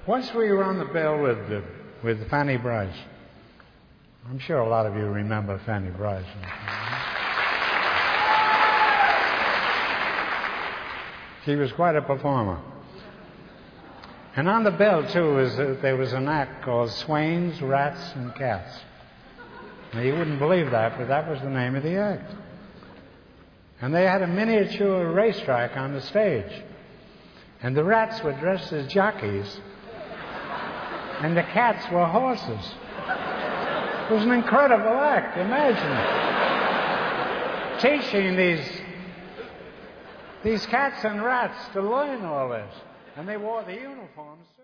Once we were on the bill with Fanny Bryce. I'm sure a lot of you remember Fanny Bryce. She was quite a performer. And on the bill, too, there was an act called Swains, Rats, and Cats. Now, you wouldn't believe that, but that was the name of the act. And they had a miniature racetrack on the stage. And the rats were dressed as jockeys, and the cats were horses. It was an incredible act, imagine. Teaching these cats and rats to learn all this. And they wore the uniforms, too.